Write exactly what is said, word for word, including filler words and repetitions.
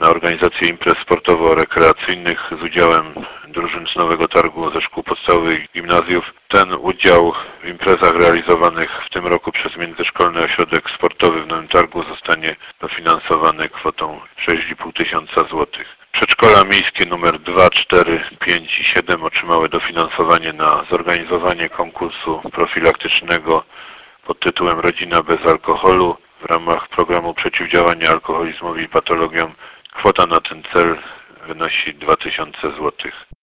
na organizację imprez sportowo-rekreacyjnych z udziałem drużyn z Nowego Targu, ze szkół podstawowych i gimnazjów. Ten udział w imprezach realizowanych w tym roku przez Międzyszkolny Ośrodek Sportowy w Nowym Targu zostanie dofinansowany kwotą sześć i pół tysiąca złotych. Przedszkola miejskie numer dwa, cztery, pięć i siedem otrzymały dofinansowanie na zorganizowanie konkursu profilaktycznego pod tytułem Rodzina bez alkoholu w ramach programu przeciwdziałania alkoholizmowi i patologiom. Kwota na ten cel wynosi dwa tysiące złotych.